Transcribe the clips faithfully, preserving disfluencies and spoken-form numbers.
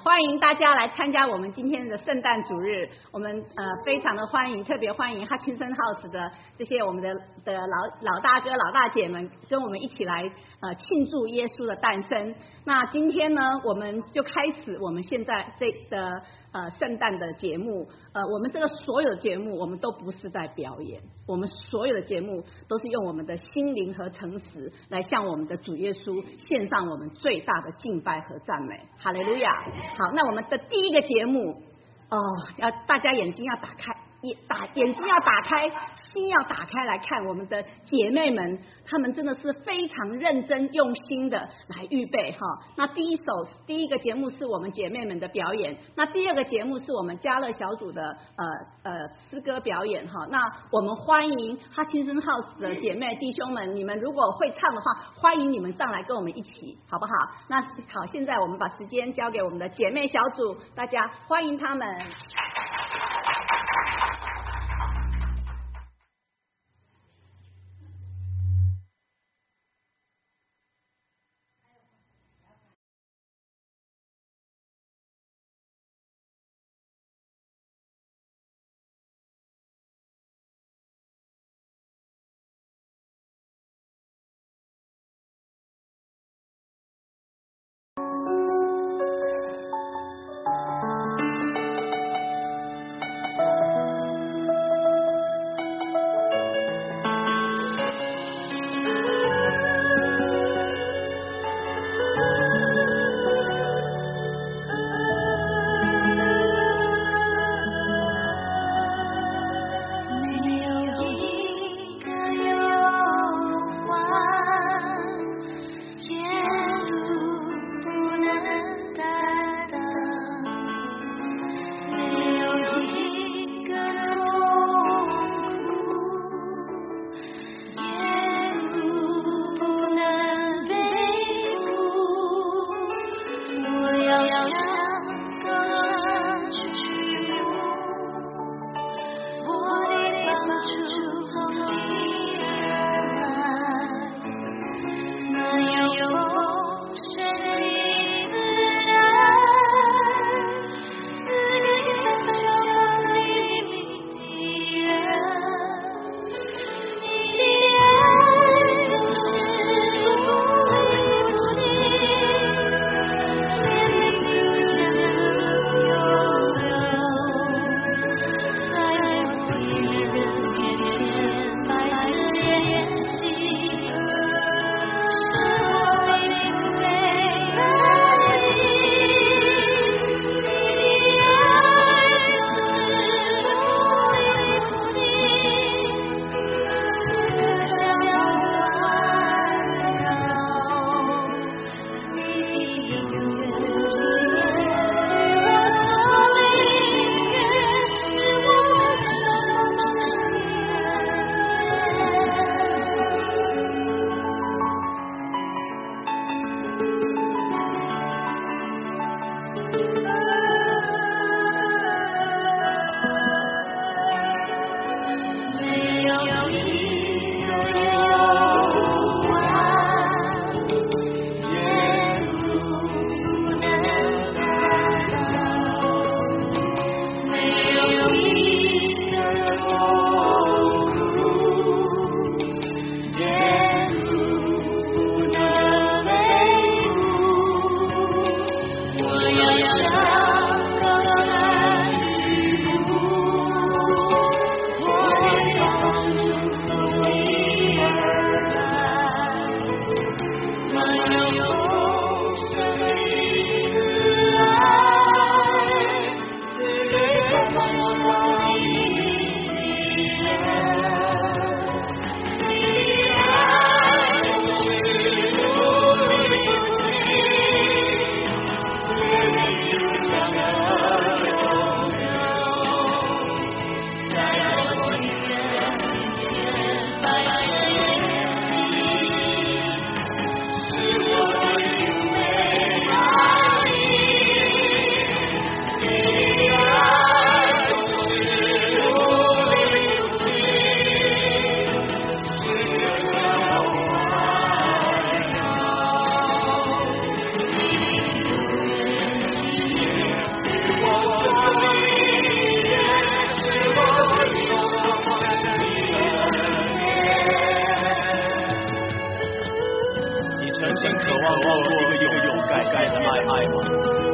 欢迎大家来参加我们今天的圣诞主日，我们呃非常的欢迎，特别欢迎 Hutchinson House 的这些我们的的老老大哥老大姐们跟我们一起来呃庆祝耶稣的诞生。那今天呢，我们就开始我们现在这的呃圣诞的节目，呃我们这个所有的节目我们都不是在表演，我们所有的节目都是用我们的心灵和诚实来向我们的主耶稣献上我们最大的敬拜和赞美。哈利路亚！好，那我们的第一个节目哦，要大家眼睛要打开，眼打眼睛要打开，心要打开来看我们的姐妹们，她们真的是非常认真用心的来预备哈。那第一首第一个节目是我们姐妹们的表演，那第二个节目是我们家乐小组的呃呃诗歌表演哈。那我们欢迎Hutchinson House的姐妹弟兄们，你们如果会唱的话，欢迎你们上来跟我们一起，好不好？那好，现在我们把时间交给我们的姐妹小组，大家欢迎他们。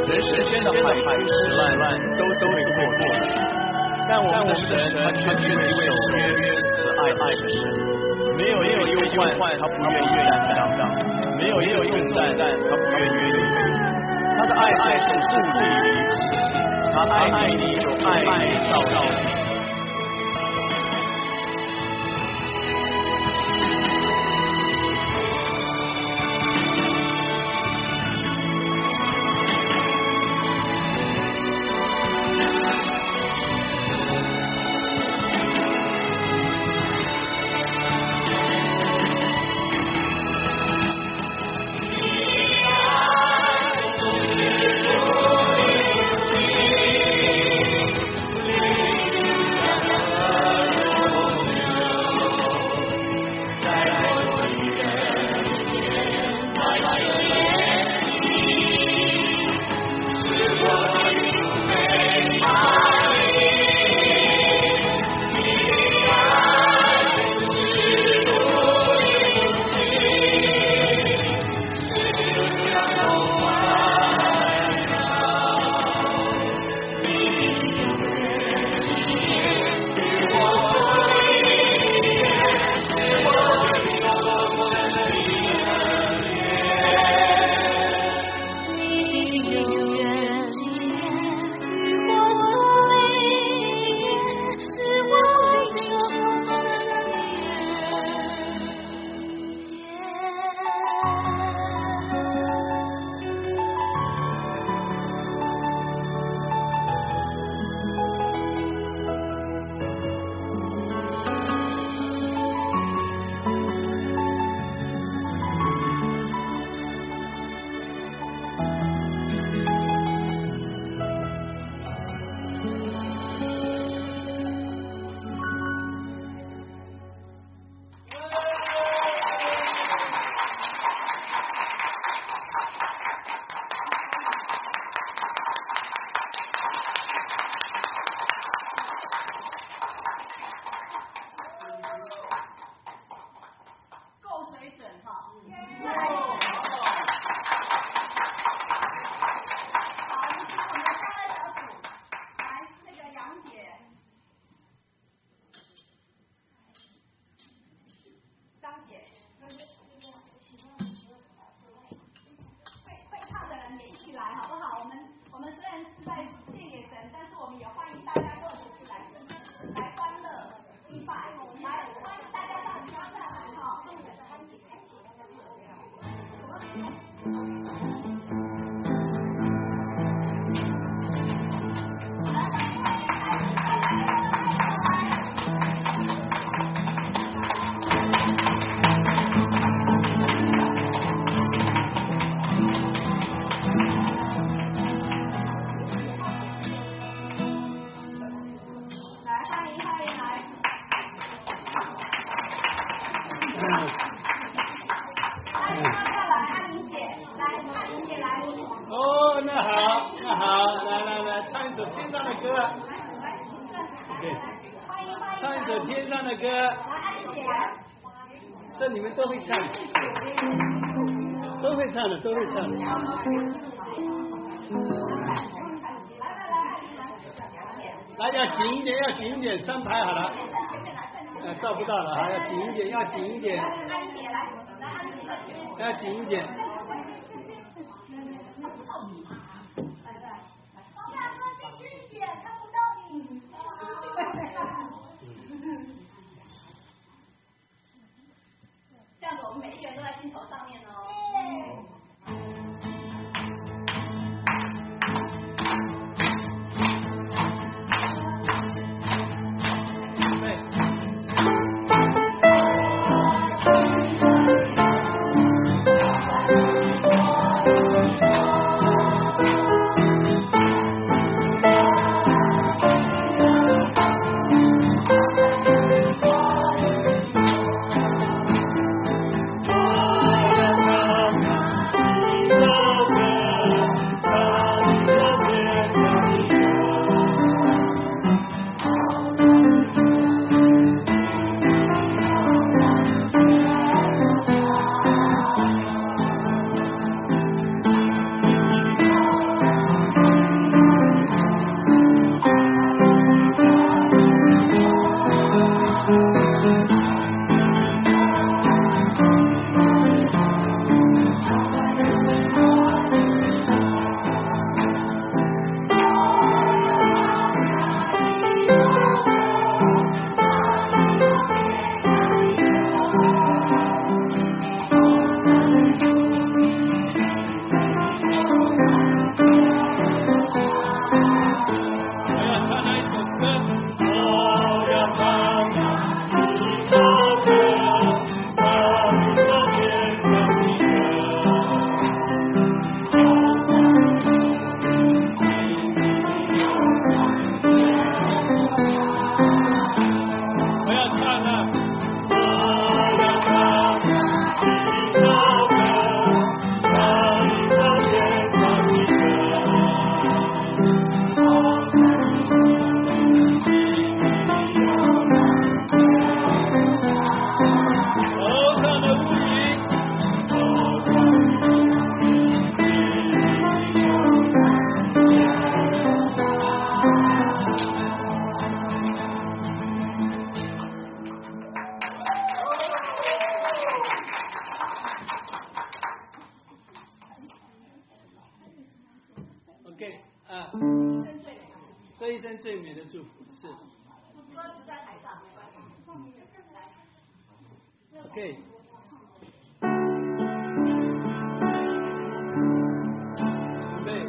人世间的海枯石烂都都会过去，但我们的神他却是一位守约慈爱爱的神，没有没有忧患他不愿意担当，没有没有重担他不愿意背负，他的爱爱是不离不弃，他爱你就爱你到底。 这你们都会唱，都会唱的，都会唱的。来，要紧一点，要紧一点，三排好了。呃，照不到了哈，要紧一点，要紧一点，要紧一点。 这样子，我们每一个人都在镜头上面哦。 对。 啊，这一生最美的祝福是。 歌词在台上，没关系。 OK。准备。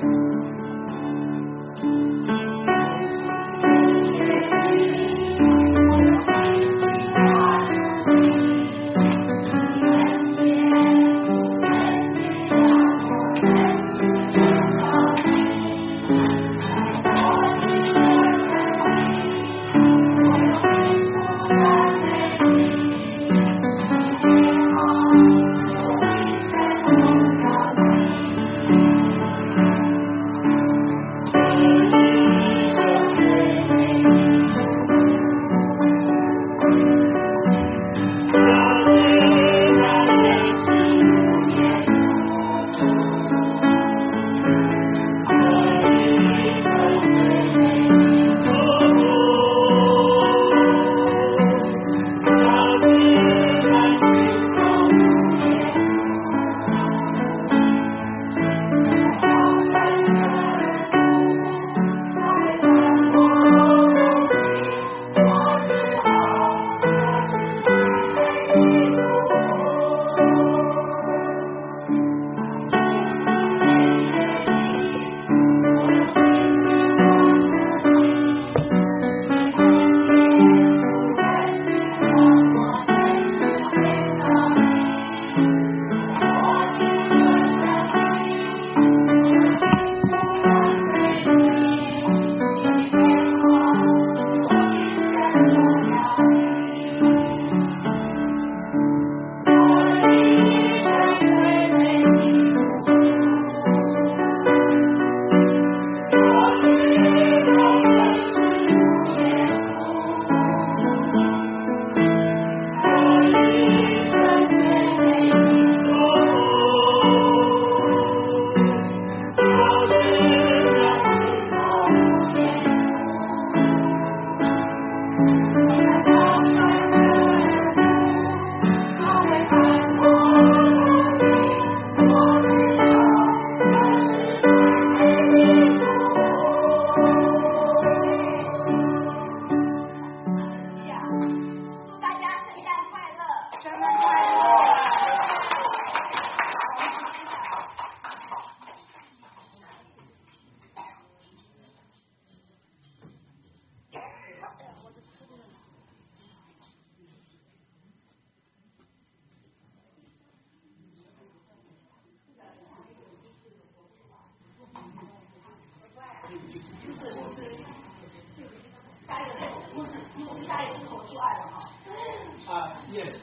啊 ，yes。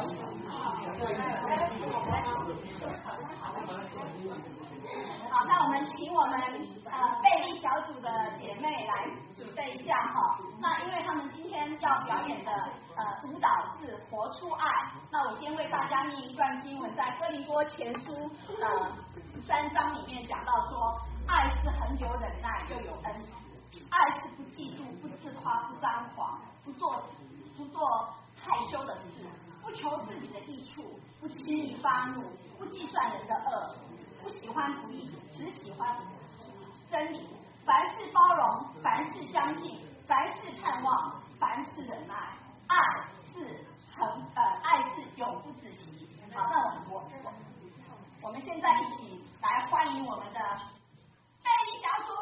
好，那我们请我们呃贝利小组的姐妹来准备一下哈。那因为他们今天要表演的呃舞蹈是活出爱，那我先为大家念一段经文，在哥林多前书呃十三章里面讲到说，爱是恒久忍耐，又有恩慈。爱是不嫉妒，不自夸，不张狂，不做不做害羞的事，不求自己的益处，不轻易发怒，不计算人的恶，不喜欢不义，只喜欢真理。凡事包容，凡事相信，凡事盼望，凡事忍耐。爱是恒呃，爱是永不止息。好，那我我我们现在一起来欢迎我们的贝利小组。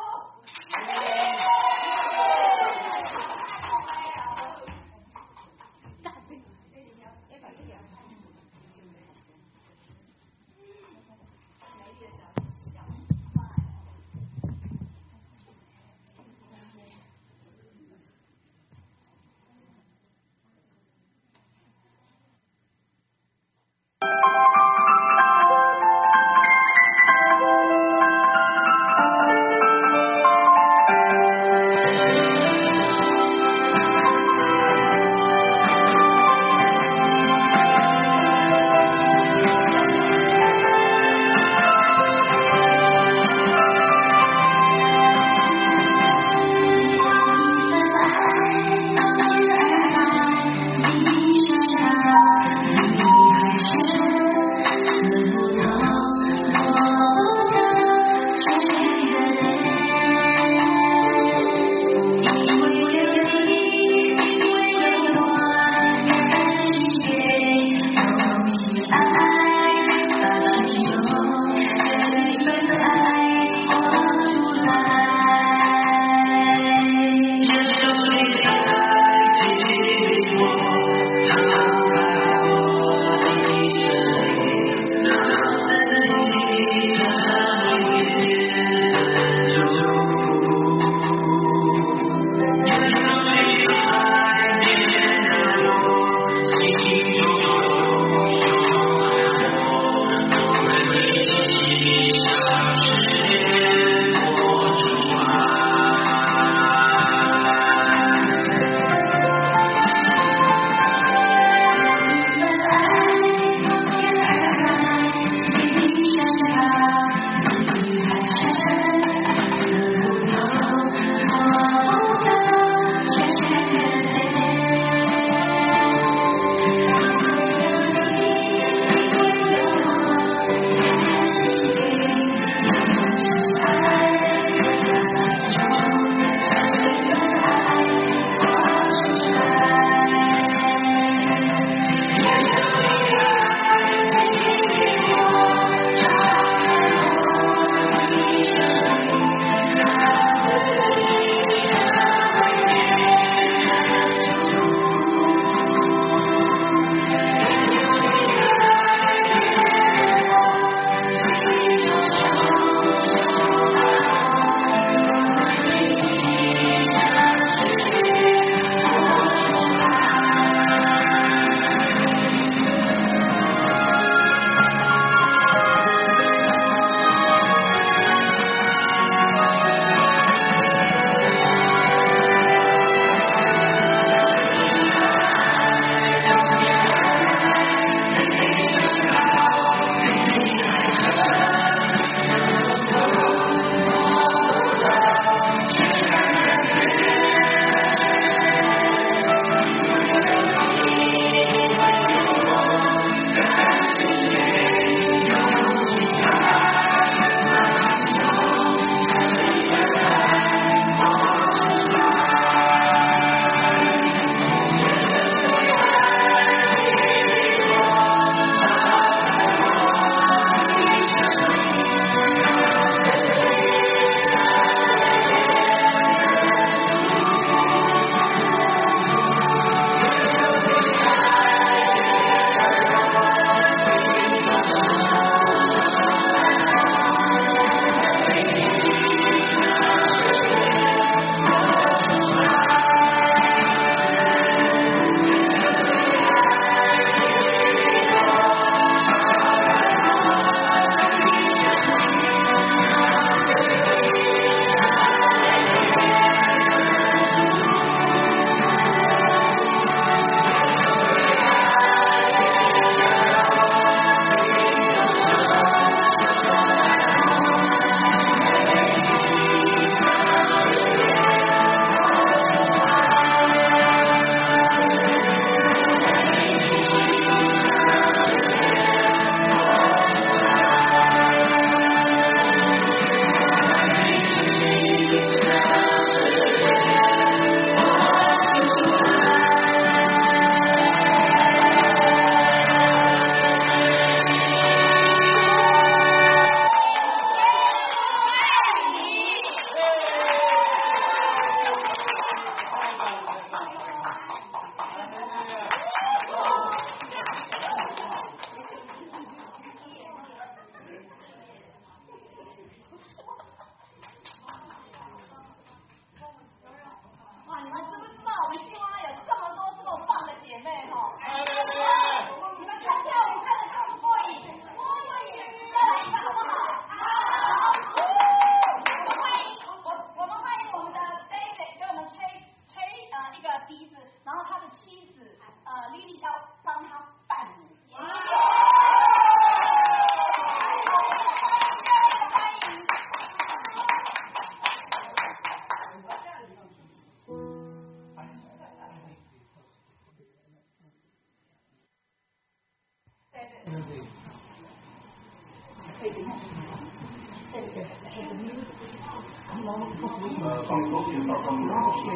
呃，把手柄到上面。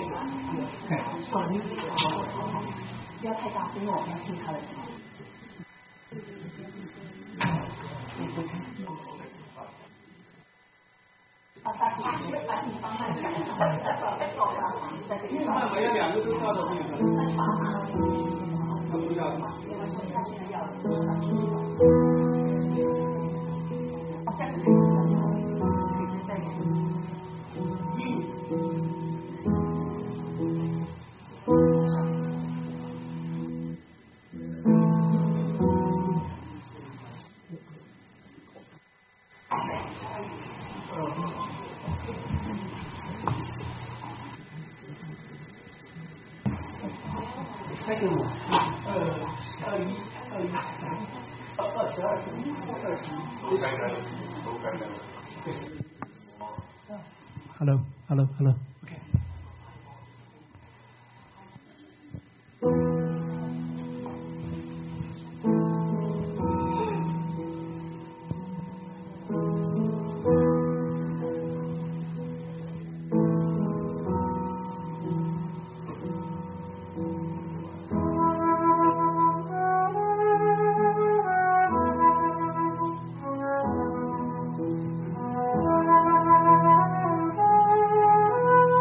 不要太大声，因为我要听他的。啊，大气，大气方向，再走吧，再走吧。 那我要两个都到的那个。不要。 他现在要。哦，这样子。 三个五，二二一二一二十二二十一，都干干了，都干干了。对。Hello, hello, hello. OK. 啊。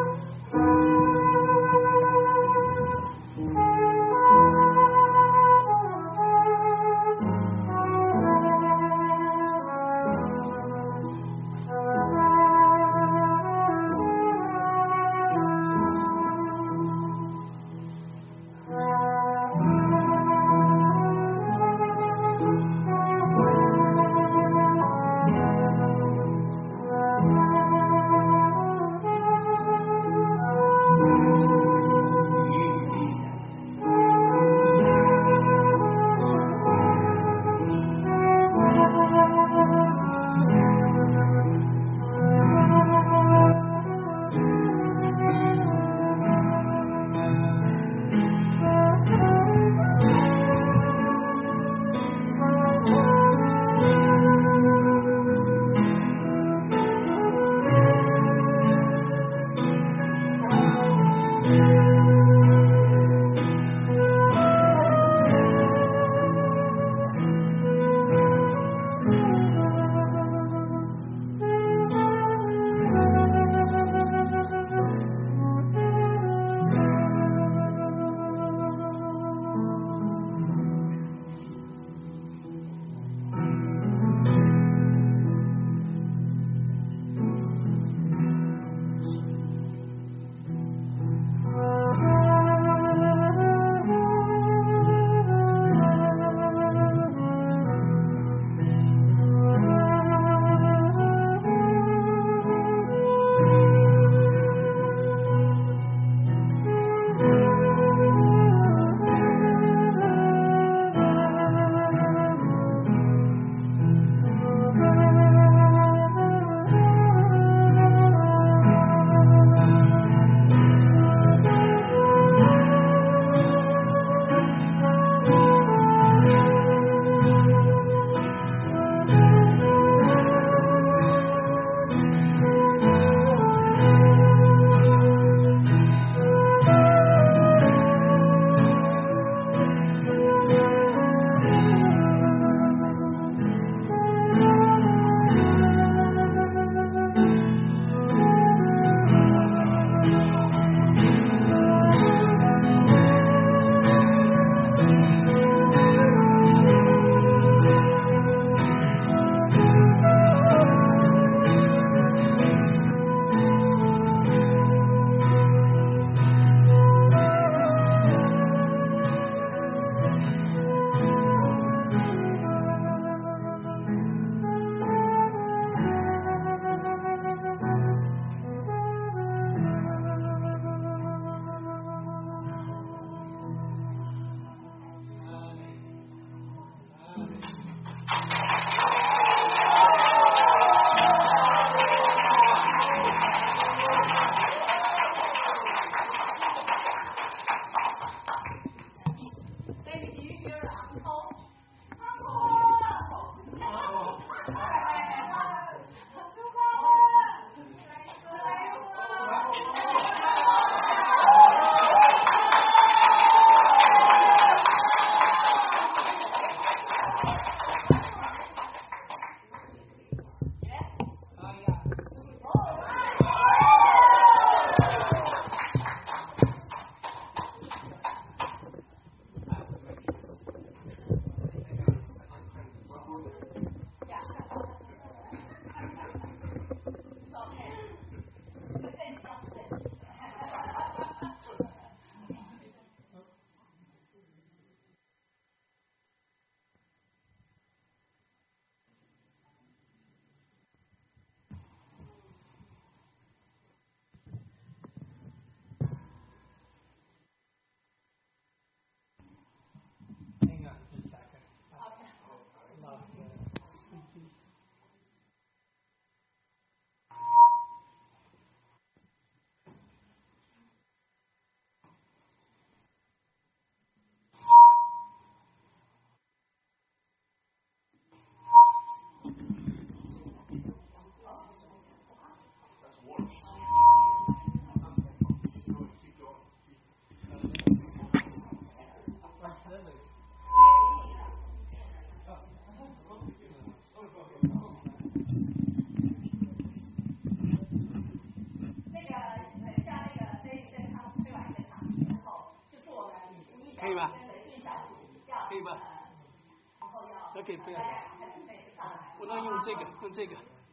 那可以不要，我那用这个，用这个。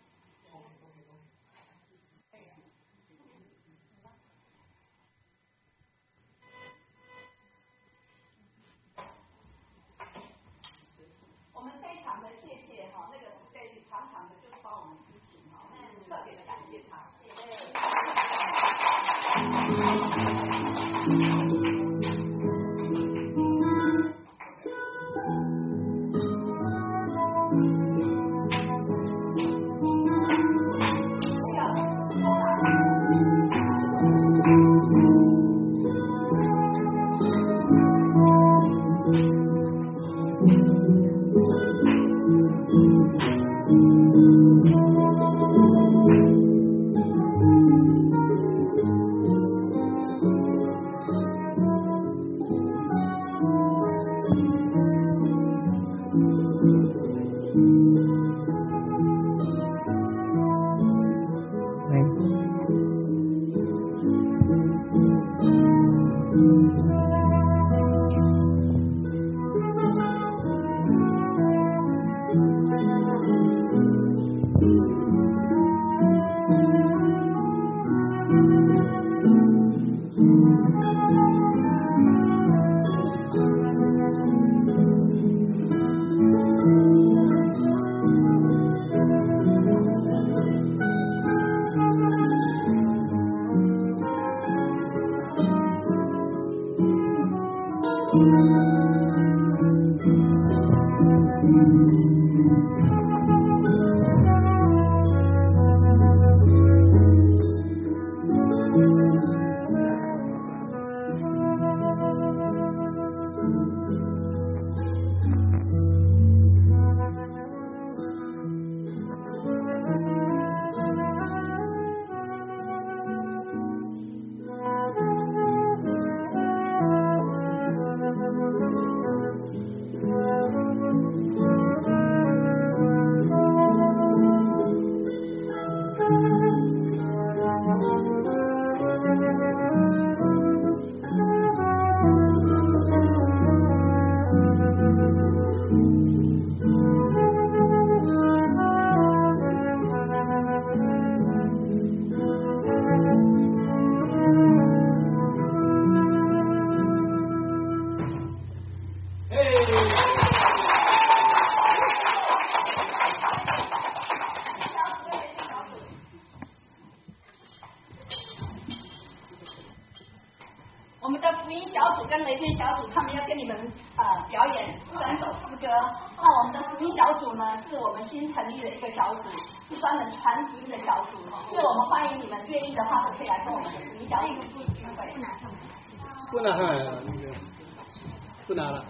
我们非常的谢谢哈，那个在常常的就帮我们支持哈，特别的感谢他。我们的福音小组跟雷军小组，他们要跟你们呃表演三首诗歌。那我们的福音小组呢，是我们新成立的一个小组，是专门传福音的小组。所以我们欢迎你们愿意的话，都可以来跟我们的福音小组聚会。 不拿上来了，那个不拿了。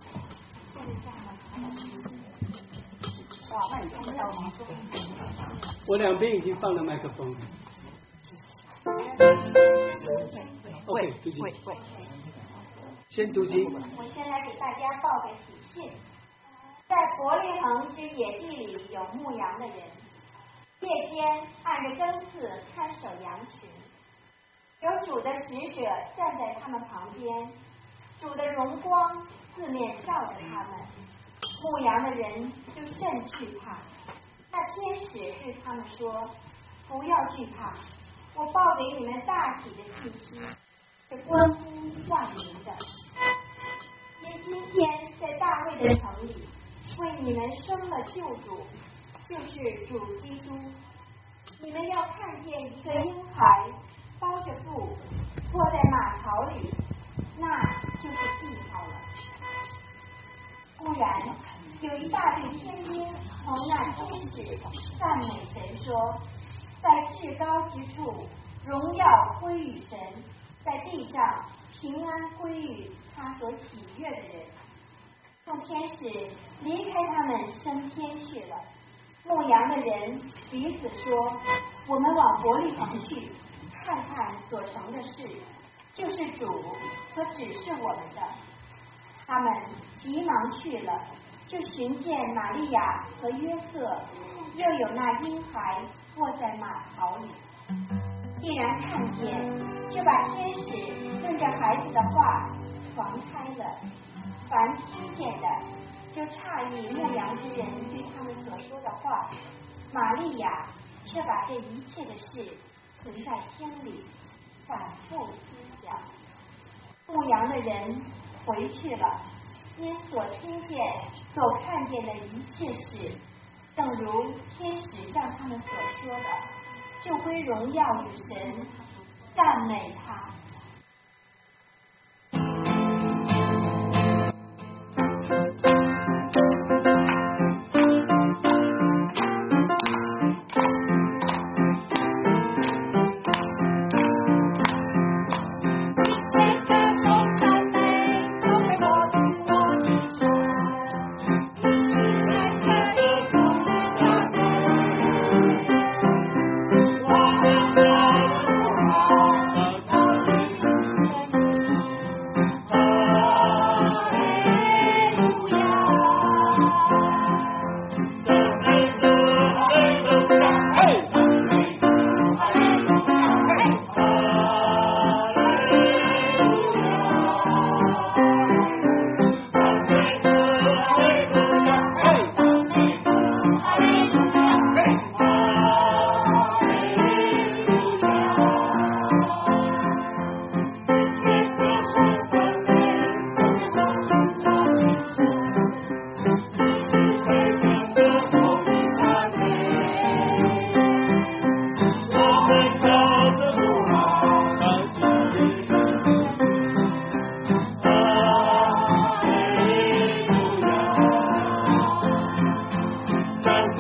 哇，那你听得到吗？ 我两边已经放了麦克风。OK， 读经。先读经。 我先来给大家报个喜讯，在伯利恒之野地里有牧羊的人，夜间按着更次看守羊群，有主的使者站在他们旁边，主的荣光四面照着他们，牧羊的人就甚惧怕。那天使对他们说：“不要惧怕，我报给你们大喜的信息，是关乎万民的。因今天在大卫的城里，为你们生了救主，就是主基督。你们要看见一个婴孩包着布，卧在马槽里，那就是记号了。”忽然有一大队天兵从那天使赞美神说：“在至高之处，荣耀归于神；在地上，平安归于他所喜悦的人。”众天使离开他们升天去了。牧羊的人彼此说：“我们往伯利恒去，看看所成的事，就是主所指示我们的。”他们急忙去了，就寻见玛利亚和约瑟，又有那婴孩卧在马槽里。既然看见，就把天使论着孩子的话传开了。凡听见的， 就诧异牧羊之人对他们所说的话。玛利亚却把这一切的事存在心里，反复思想。牧羊的人回去了，因所听见、所看见的一切事，正如天使向他们所说的，就归荣耀与神，赞美他。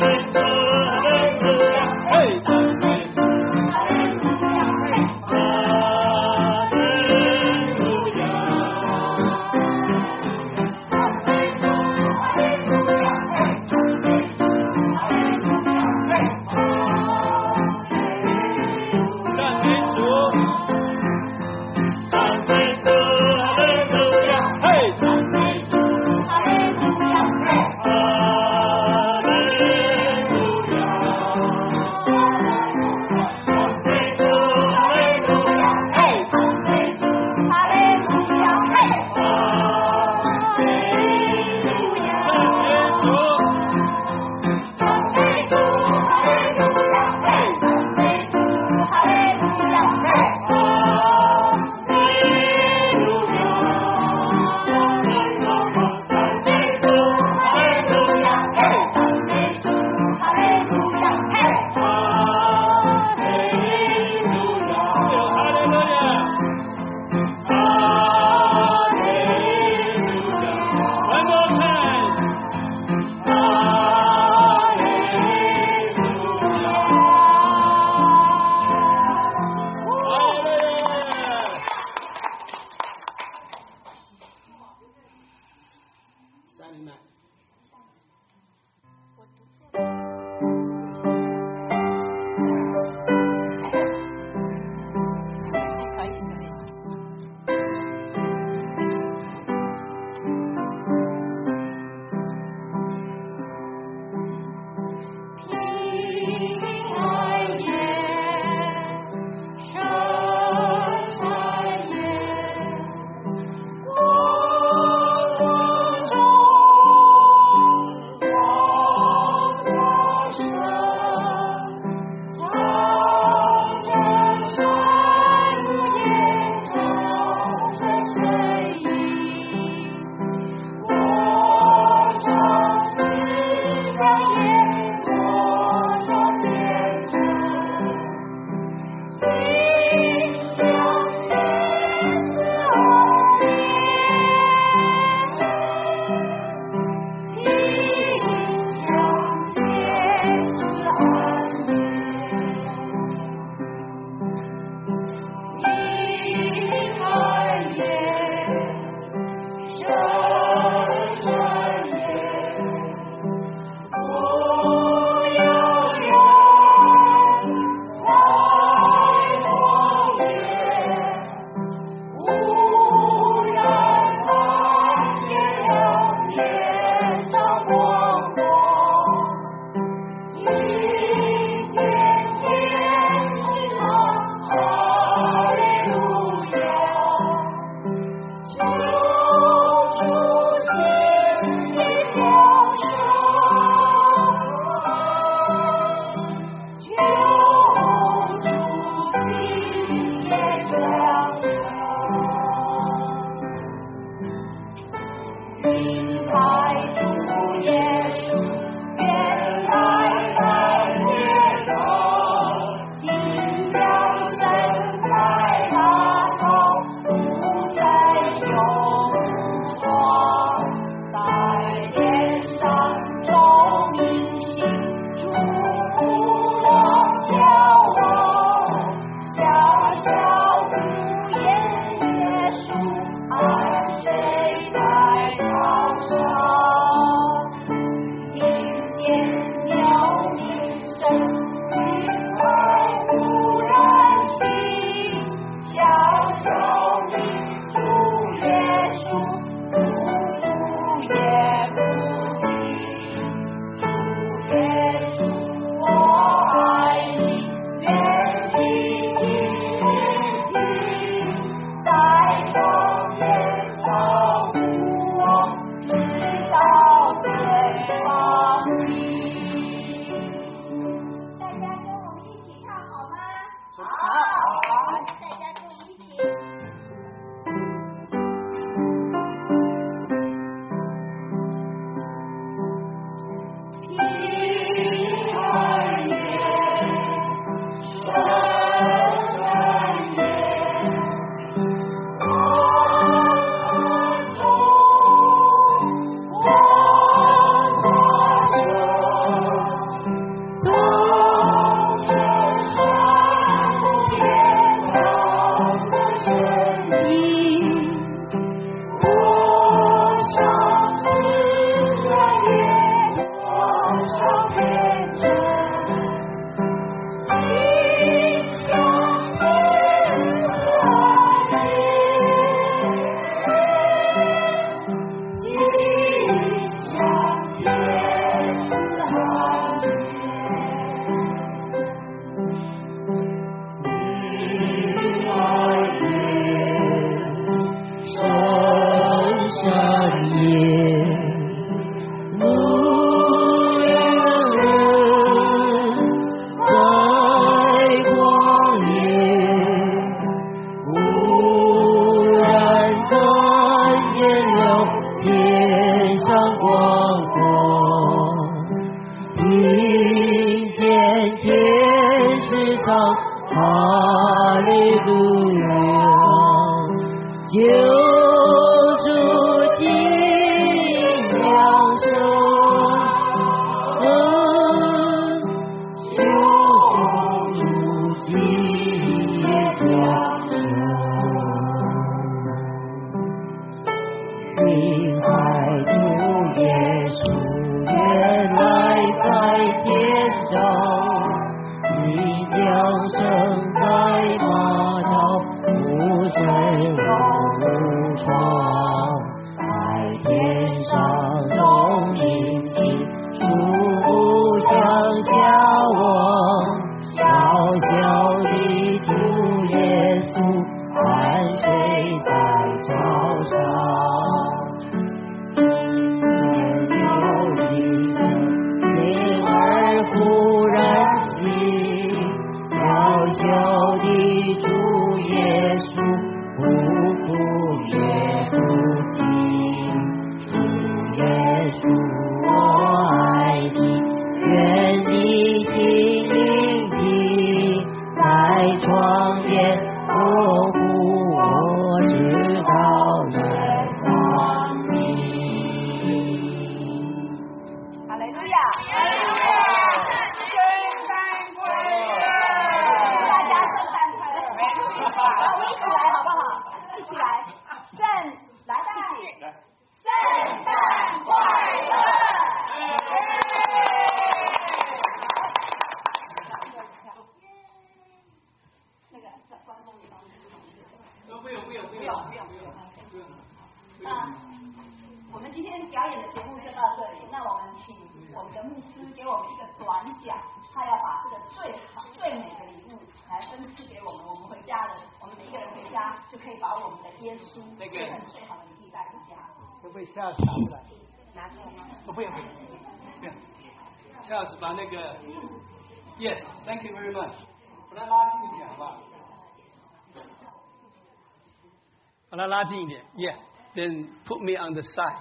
Hey! 救主的良手，救主的良手，亲爱主耶稣，原来在天上，你降生在马槽，无声无窗，在天上众引起初不想下我，小小的主耶稣安睡在朝上。忽然间，小小的主耶稣，不哭也不泣，主耶稣我爱你，愿你听聆听，在窗边呵护我，直到来光明。 哈利路亚！我们今天表演的节目就到这里，那我们请我们的牧师给我们一个短讲，他要把这个最好最美的礼物来分赐给我们，我们回家了，我们每一个人回家就可以把我们的耶稣这份最好的礼物带回家。 可不可以下次拿出来？ 拿出来吗？ 哦，不用不用不用，下次把那个 Yes, thank you very much， 把它拉近一点好不好？把它拉近一点 ，Yeah。Then put me on the side.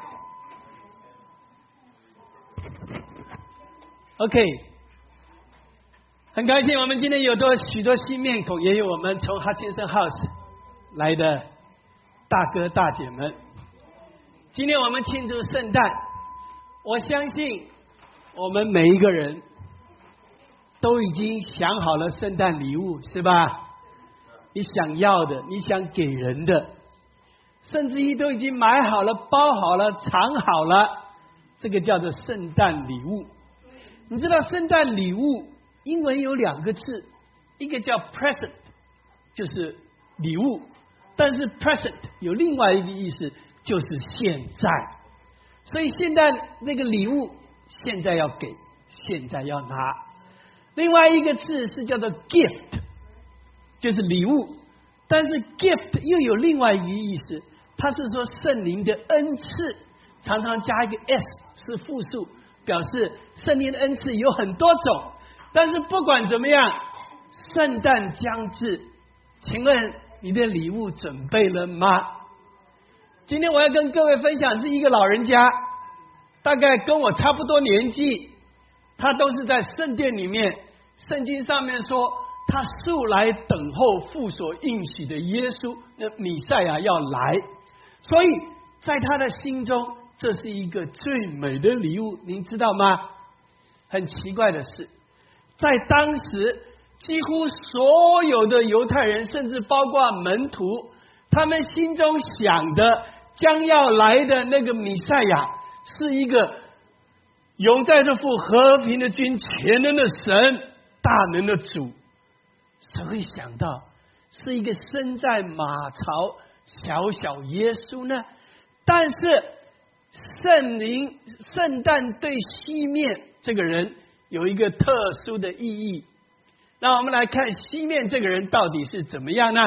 OK， 很高兴我们今天有多许多新面孔，也有我们从 Hutchinson House 来的大哥大姐们。今天我们庆祝圣诞，我相信我们每一个人都已经想好了圣诞礼物，是吧？你想要的，你想给人的。甚至于都已经买好了、包好了、藏好了，这个叫做圣诞礼物。你知道圣诞礼物英文有两个字，一个叫 present， 就是礼物，但是 present 有另外一个意思，就是现在。所以现在那个礼物现在要给，现在要拿。另外一个字是叫做 gift， 就是礼物，但是 gift 又有另外一个意思。他是说圣灵的恩赐，常常加一个 s 是复数，表示圣灵的恩赐有很多种。但是不管怎么样，圣诞将至，请问你的礼物准备了吗？今天我要跟各位分享是一个老人家，大概跟我差不多年纪，他都是在圣殿里面，圣经上面说他素来等候父所应许的耶稣，那弥赛亚要来。所以在他的心中，这是一个最美的礼物，您知道吗？很奇怪的是，在当时几乎所有的犹太人，甚至包括门徒，他们心中想的将要来的那个弥赛亚，是一个永在这副和平的君、全能的神、大能的主。谁会想到是一个身在马槽小小耶稣呢？但是圣灵圣诞对西面这个人有一个特殊的意义。那我们来看西面这个人到底是怎么样呢？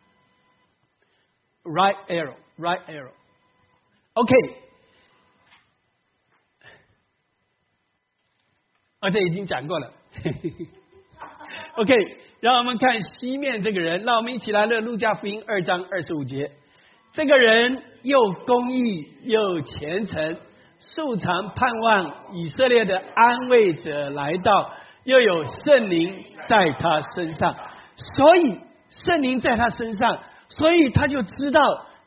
Right arrow, right arrow. OK， 啊，这已经讲过了。OK， 让我们看西面这个人，让我们一起来了路加福音二章二十五节。这个人又公义又虔诚，素常盼望以色列的安慰者来到，又有圣灵在他身上，所以圣灵在他身上，所以他就知道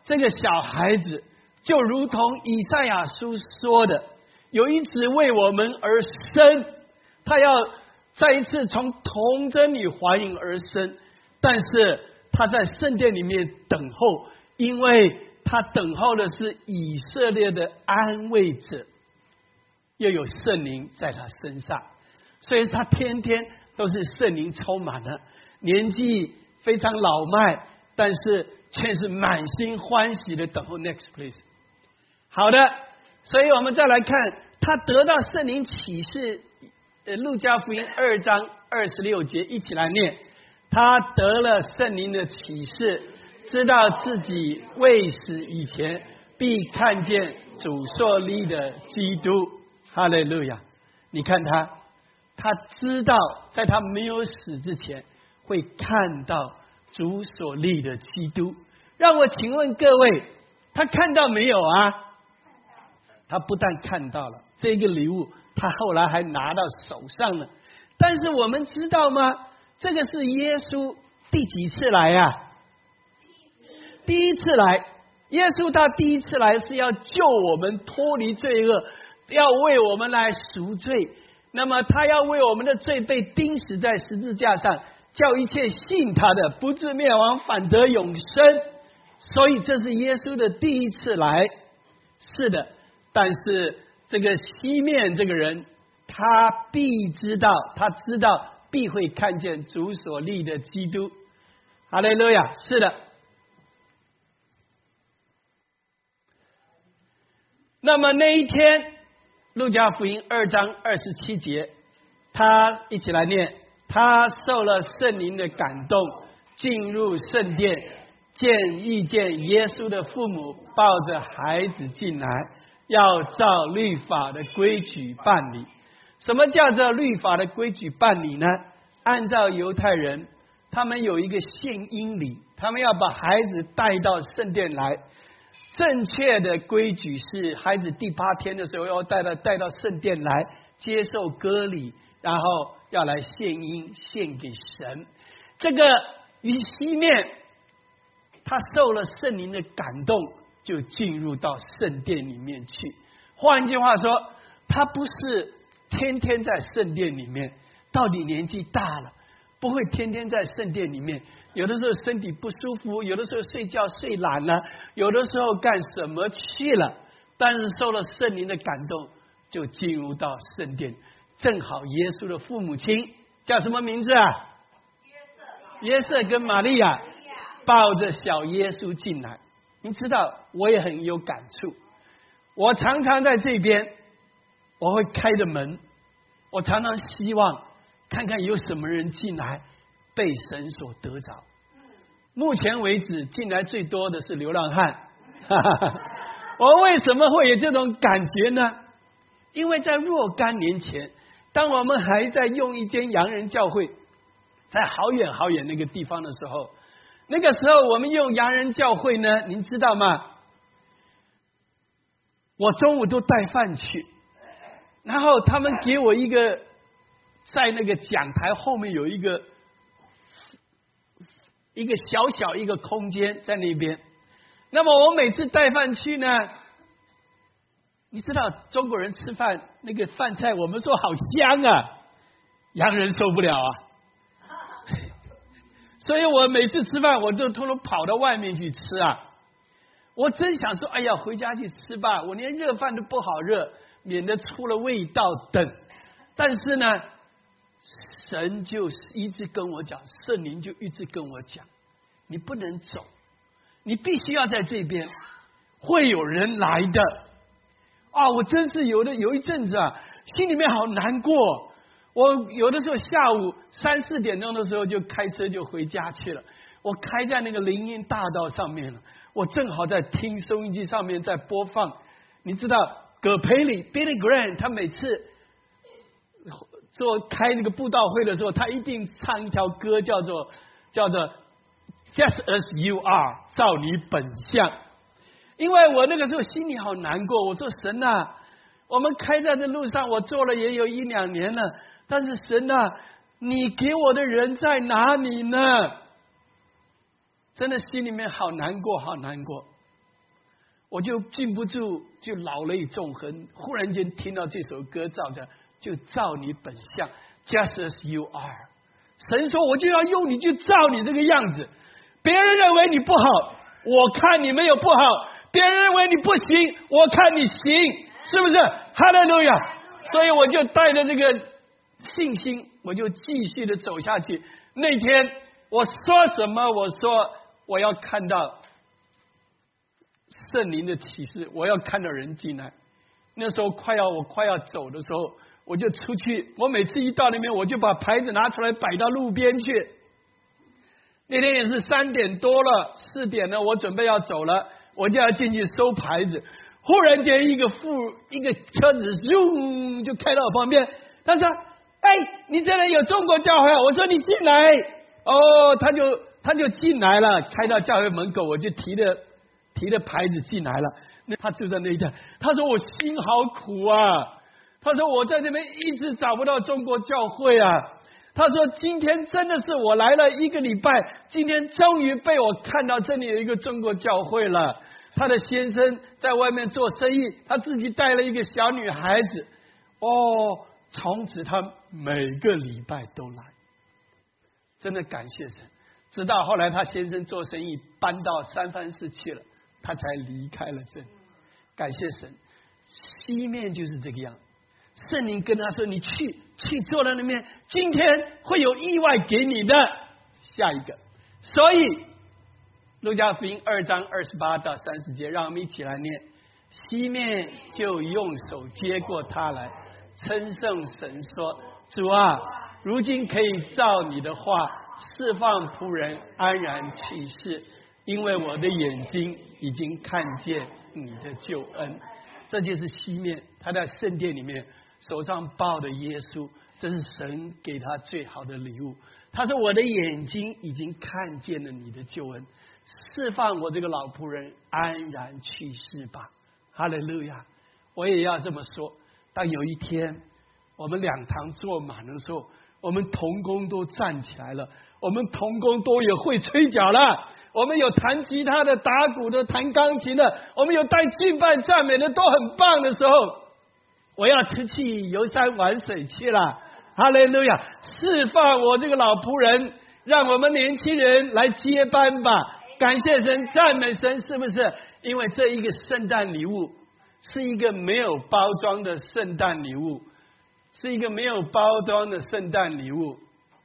这个小孩子就如同以赛亚书说的，有一子为我们而生，他要再一次从童贞女怀孕而生，但是他在圣殿里面等候，因为他等候的是以色列的安慰者，又有圣灵在他身上，所以他天天都是圣灵充满了，年纪非常老迈，但是却是满心欢喜的等候 next please。 好的，所以我们再来看他得到圣灵启示，呃，路加福音二章二十六节，一起来念。他得了圣灵的启示，知道自己未死以前必看见主所立的基督。哈利路亚！你看他，他知道在他没有死之前会看到主所立的基督。让我请问各位，他看到没有啊？他不但看到了这个礼物，他后来还拿到手上了。但是我们知道吗？这个是耶稣第几次来啊？第一次来。耶稣他第一次来是要救我们脱离罪恶，要为我们来赎罪。那么他要为我们的罪被钉死在十字架上，叫一切信他的不至灭亡，反得永生。所以这是耶稣的第一次来。是的，但是这个西面这个人，他必知道，他知道必会看见主所立的基督。哈利路亚！是的。那么那一天，路加福音二章二十七节，他一起来念。他受了圣灵的感动，进入圣殿，见遇见耶稣的父母抱着孩子进来，要照律法的规矩办理。什么叫做律法的规矩办理呢？按照犹太人，他们有一个献婴礼，他们要把孩子带到圣殿来。正确的规矩是，孩子第八天的时候要带到带到圣殿来接受割礼，然后要来献婴献给神。这个于西面，他受了圣灵的感动，就进入到圣殿里面去。换句话说，他不是天天在圣殿里面，到底年纪大了，不会天天在圣殿里面。有的时候身体不舒服，有的时候睡觉睡懒了，有的时候干什么去了，但是受了圣灵的感动，就进入到圣殿。正好耶稣的父母亲叫什么名字啊？约瑟跟玛利亚抱着小耶稣进来。你知道，我也很有感触。我常常在这边，我会开着门，我常常希望看看有什么人进来被神所得着。目前为止进来最多的是流浪汉。我为什么会有这种感觉呢？因为在若干年前，当我们还在用一间洋人教会，在好远好远那个地方的时候，那个时候我们用洋人教会呢，您知道吗？我中午都带饭去，然后他们给我一个，在那个讲台后面有一个一个小小一个空间在那边。那么我每次带饭去呢，你知道中国人吃饭那个饭菜，我们说好香啊，洋人受不了啊。所以我每次吃饭，我就通通跑到外面去吃啊。我真想说，哎呀，回家去吃吧，我连热饭都不好热，免得出了味道等。但是呢，神就一直跟我讲，圣灵就一直跟我讲，你不能走，你必须要在这边，会有人来的。啊，我真是有的有一阵子啊，心里面好难过。我有的时候下午三四点钟的时候就开车就回家去了。我开在那个林荫大道上面了，我正好在听收音机上面在播放。你知道葛培理 Billy Graham 他每次做开那个布道会的时候，他一定唱一条歌，叫做叫做 Just as you are， 照你本相。因为我那个时候心里好难过，我说神啊，我们开在这路上，我做了也有一两年了，但是神啊，你给我的人在哪里呢？真的心里面好难过，好难过。 我就禁不住就老泪纵横，忽然间听到这首歌，照着就照你本相 ，just as you are。神说我就要用你，就照你这个样子。别人认为你不好，我看你没有不好；别人认为你不行，我看你行，是不是？哈利路亚！所以我就带着这个信心，我就继续的走下去。那天我说什么？我说我要看到圣灵的启示，我要看到人进来。那时候快要我快要走的时候，我就出去。我每次一到那边，我就把牌子拿出来摆到路边去。那天也是三点多了，四点了，我准备要走了，我就要进去收牌子。忽然间，一个副一个车子咻就开到我旁边，他说：“哎，你这里有中国教会啊？”我说：“你进来。”哦，他就他就进来了，开到教会门口，我就提着提着牌子进来了。那他就在那一站，他说：“我心好苦啊！”他说：“我在这边一直找不到中国教会啊！”他说：“今天真的是我来了一个礼拜，今天终于被我看到这里有一个中国教会了。”他的先生在外面做生意，他自己带了一个小女孩子。哦，从此他每个礼拜都来，真的感谢神。直到后来他先生做生意搬到三藩市去了，他才离开了这里。感谢神，西面就是这个样。圣灵跟他说：“你去去坐在那边，今天会有意外给你的。”下一个，所以路加福音二章二十八到三十节，让我们一起来念。西面就用手接过他来，称颂神说：“主啊，如今可以照你的话释放仆人安然去世，因为我的眼睛已经看见你的救恩。”这就是西面，他在圣殿里面手上抱的耶稣，这是神给他最好的礼物。他说：“我的眼睛已经看见了你的救恩，释放我这个老仆人安然去世吧。”哈利路亚！我也要这么说。当有一天我们两堂坐满的时候，我们同工都站起来了，我们同工都也会吹角了，我们有弹吉他的、打鼓的、弹钢琴的，我们有带敬拜赞美的，都很棒的时候，我要出去游山玩水去了。哈利路亚！释放我这个老仆人，让我们年轻人来接班吧。感谢神，赞美神，是不是？因为这一个圣诞礼物是一个没有包装的圣诞礼物，是一个没有包装的圣诞礼物。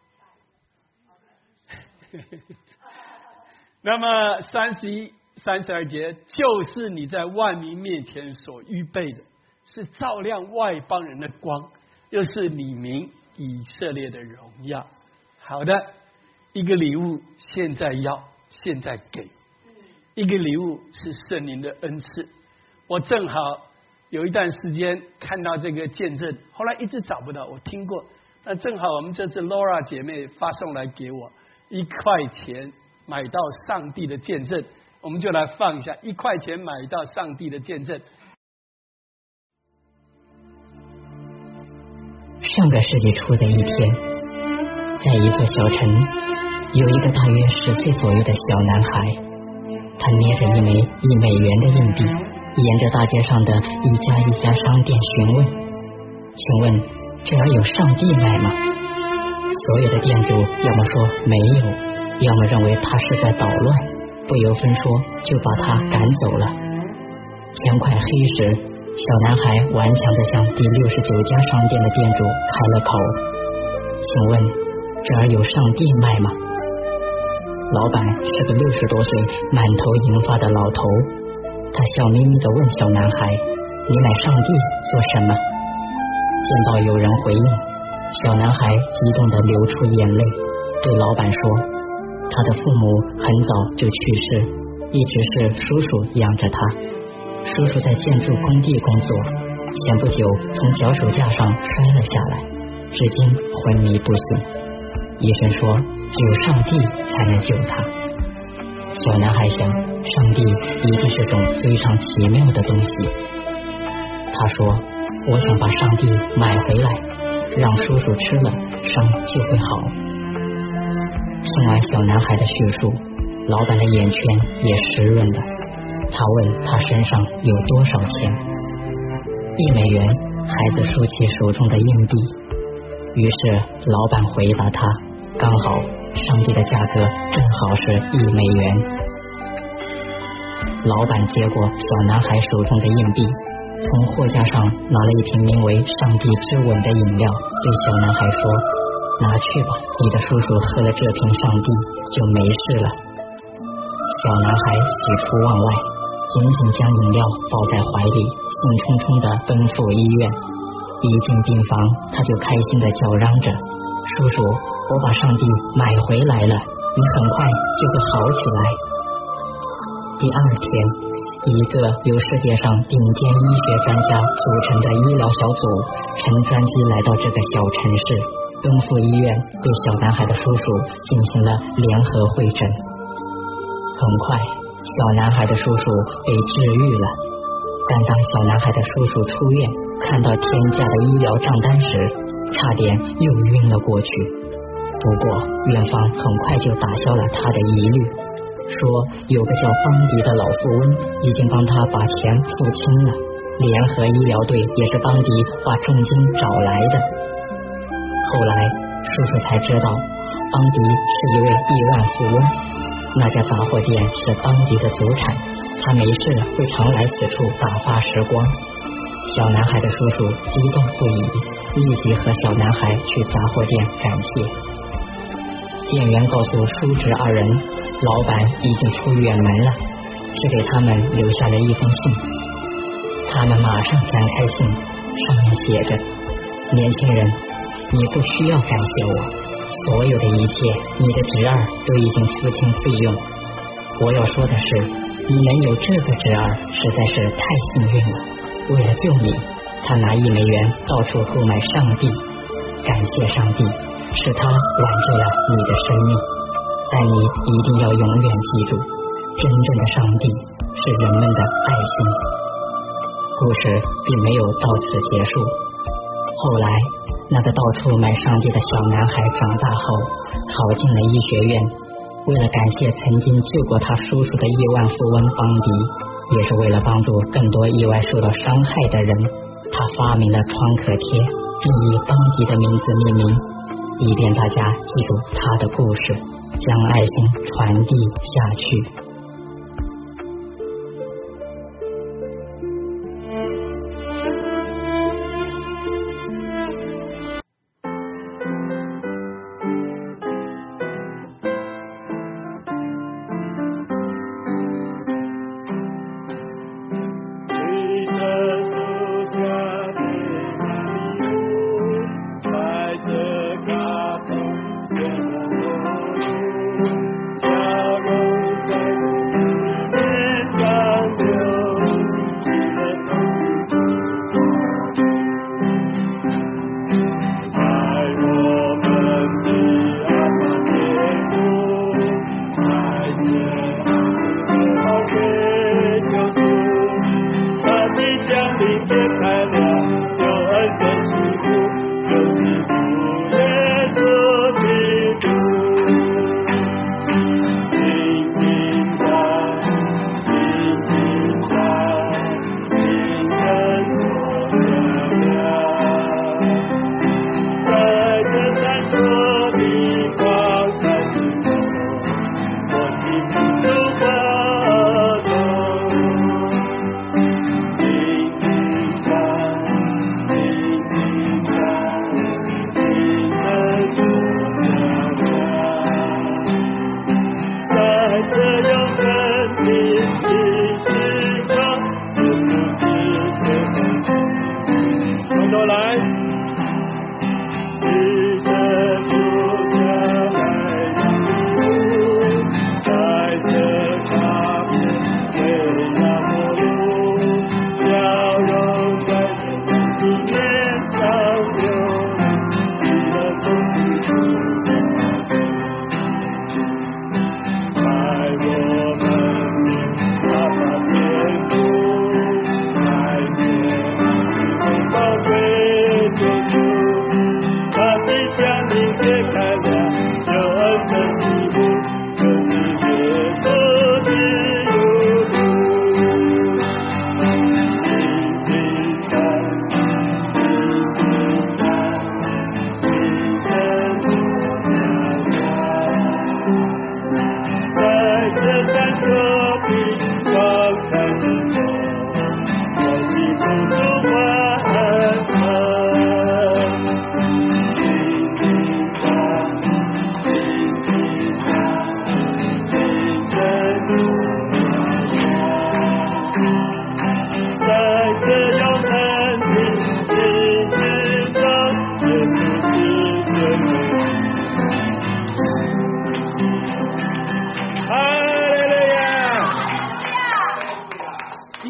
那么三十一、三十二节，就是你在万民面前所预备的，是照亮外邦人的光，又是你民以色列的荣耀。好的，一个礼物现在要，现在给。一个礼物是圣灵的恩赐。我正好有一段时间看到这个见证，后来一直找不到，我听过。那正好我们这次 Laura 姐妹发送来给我一块钱买到上帝的见证，我们就来放一下一块钱买到上帝的见证。 上个世纪初的一天，在一座小城，有一个大约十岁左右的小男孩，他捏着一枚一美元的硬币，沿着大街上的一家一家商店询问：“请问这儿有上帝卖吗？”所有的店主要么说没有，要么认为他是在捣乱，不由分说就把他赶走了。天快黑时，小男孩顽强地向第六十九家商店的店主开了口：“请问这儿有上帝卖吗？”老板是个六十多岁、满头银发的老头，他笑眯眯地问小男孩：“你买上帝做什么？”见到有人回应，小男孩激动地流出眼泪，对老板说：“他的父母很早就去世，一直是叔叔养着他。叔叔在建筑工地工作，前不久从脚手架上摔了下来，至今昏迷不醒。医生说只有上帝才能救他。”小男孩想，上帝一定是种非常奇妙的东西。他说：“我想把上帝买回来，让叔叔吃了伤就会好。”听完小男孩的叙述，老板的眼圈也湿润了。 他问他身上有多少钱，一美元。孩子竖起手中的硬币，于是老板回答他，刚好上帝的价格正好是一美元。老板接过小男孩手中的硬币，从货架上拿了一瓶名为上帝之吻的饮料，对小男孩说，拿去吧，你的叔叔喝了这瓶上帝就没事了。小男孩喜出望外，紧紧将饮料抱在怀里，兴冲冲地奔赴医院。一进病房，他就开心地叫嚷着，叔叔，我把上帝买回来了，你很快就会好起来。第二天，一个由世界上顶尖医学专家组成的医疗小组乘专机来到这个小城市，奔赴医院对小男孩的叔叔进行了联合会诊。很快，小男孩的叔叔被治愈了，但当小男孩的叔叔出院，看到天价的医疗账单时，差点又晕了过去。不过院方很快就打消了他的疑虑，说有个叫邦迪的老富翁已经帮他把钱付清了，联合医疗队也是邦迪把重金找来的。后来叔叔才知道，邦迪是一位亿万富翁，那家杂货店是邦迪的祖产，他没事会常来此处打发时光。小男孩的叔叔激动不已，立即和小男孩去杂货店感谢。店员告诉叔侄二人，老板已经出远门了，只给他们留下了一封信。他们马上展开信，上面写着，年轻人，你不需要感谢我，所有的一切你的侄儿都已经付清费用。我要说的是，你能有这个侄儿实在是太幸运了。为了救你，他拿一美元到处购买上帝，感谢上帝，是他挽救了你的生命。但你一定要永远记住，真正的上帝是人们的爱心。故事并没有到此结束。后来，那个到处买上帝的小男孩长大后，考进了医学院。为了感谢曾经救过他叔叔的亿万富翁邦迪，也是为了帮助更多意外受到伤害的人，他发明了创可贴，并以邦迪的名字命名，以便大家记住他的故事，将爱心传递下去。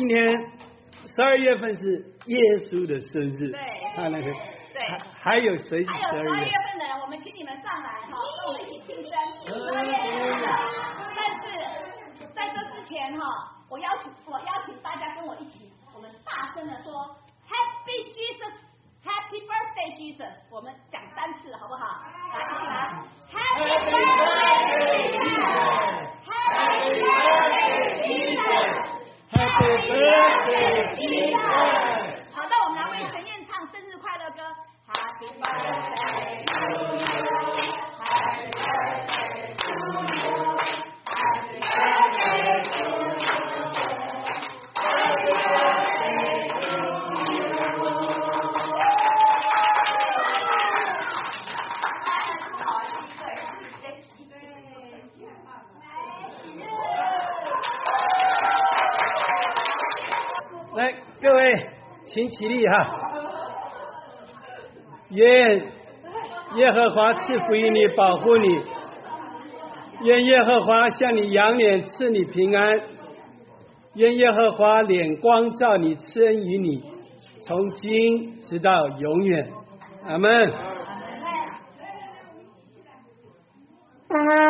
年十二月份是耶稣的生日， 对， 啊，那个对， 还还有谁是还有十二十二月？ 月份的人，我们请你们上来哈，跟我们一起庆生。十二月份的，但是在这之前哈，我邀请我邀请大家跟我一起，我们大声的说 Happy Jesus。Happy birthday, Jesus！ 我们讲三次，好不好？来，一起来 ！Happy birthday, Jesus！Happy birthday, Jesus！Happy birthday, Jesus！ 好，那我们来为陈燕唱生日快乐歌。Happy birthday to you，Happy birthday to you，Happy birthday to you，Happy birthday to you。 来，各位，请起立哈！愿耶和华赐福于你，保护你；愿耶和华向你扬脸，赐你平安；愿耶和华脸光照你，赐恩于你，从今直到永远。阿们。